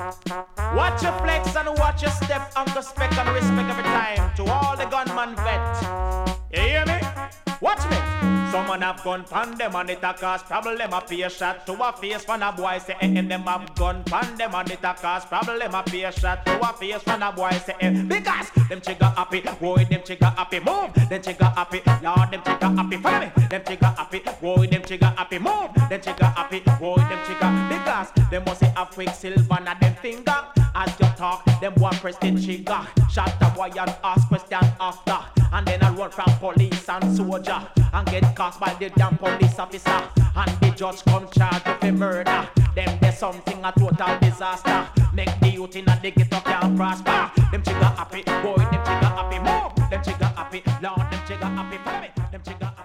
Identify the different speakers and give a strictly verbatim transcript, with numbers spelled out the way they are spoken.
Speaker 1: Watch your flex and watch your step, and respect and respect every time to all the gunman vet. You hear me? Watch me. Someone have gun pan them and it a cause problem. A pay shot to a face when a boy say eh, eh. Them have gun pan them and it a cause problem. A pay shot to a face when a boy say eh. Because them chigga happy, boy them chigga happy. Move, them chigga happy, Lord them chigga happy. Follow me, them chigga happy, boy them chigga happy. Move, them chigga happy, boy them chigga. Because them must say a quicksilver on them finger. As you talk, them boy press the trigger. Shot the boy and ask question after. And then I run from police and soldier and get caught by the damn police officer. And the judge come charged with a murder. Them there's something a total disaster. Make the youth in a the ghetto can't prosper. Them chigga happy, boy, them chigga happy. Move, them chigga happy, Lord, them chigga happy. Follow me, them chigga happy.